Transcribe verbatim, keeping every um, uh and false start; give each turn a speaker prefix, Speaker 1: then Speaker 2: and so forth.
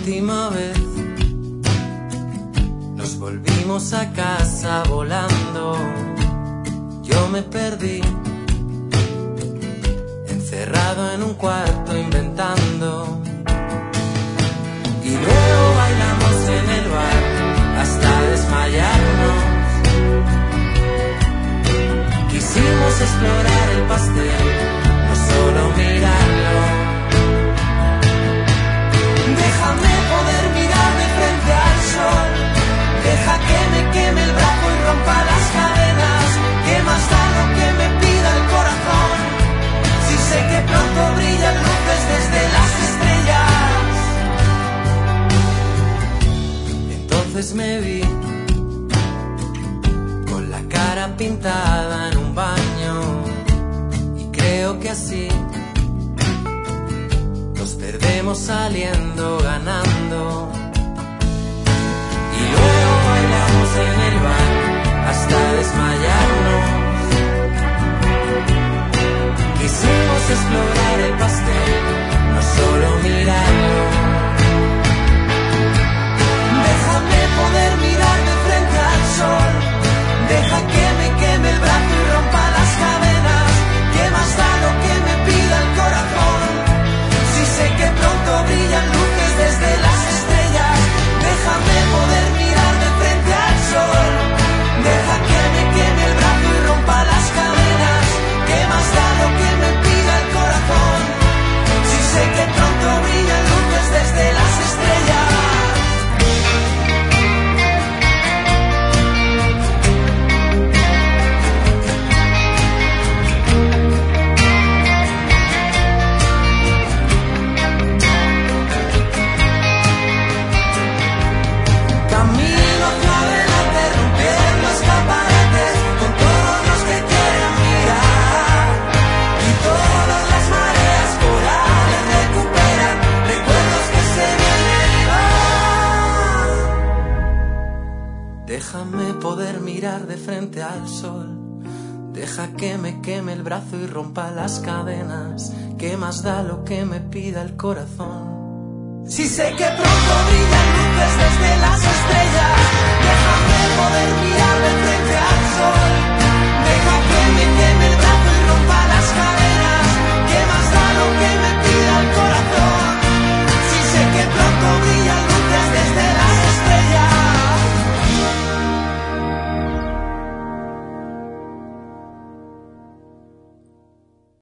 Speaker 1: última vez nos volvimos a casa volando. Yo me perdí, encerrado en un cuarto inventando. Y luego bailamos en el bar hasta desmayarnos. Quisimos explorar el pastel, no solo mirarlo. Déjame poder mirar de frente al sol. Deja que me queme el brazo y rompa las cadenas. ¿Qué más da lo que me pida el corazón? Si sé que pronto brillan luces desde las estrellas. Entonces me vi con la cara pintada en un baño. Y creo que así nos perdemos saliendo ganando. Y luego bailamos en el bar hasta desmayarnos. Quisimos explorar el pastel, no solo mirarlo. Déjame poder mirar de frente al sol. Deja que me queme el brazo y rompa las cadenas. ¿Qué más da lo que me pida el corazón? Si sé que pronto brillan luces desde las estrellas. Déjame poder mirar de frente al sol. Deja que me queme el brazo y rompa las cadenas. ¿Qué más da lo que me pida el corazón? Si sé que pronto brillan luces desde las estrellas. Déjame poder mirar de frente al sol. Deja que me queme el brazo y rompa las cadenas. ¿Qué más da lo que me pida el corazón? Si sé que pronto brillan luces desde las estrellas. Déjame poder mirar de frente al sol. Deja que me queme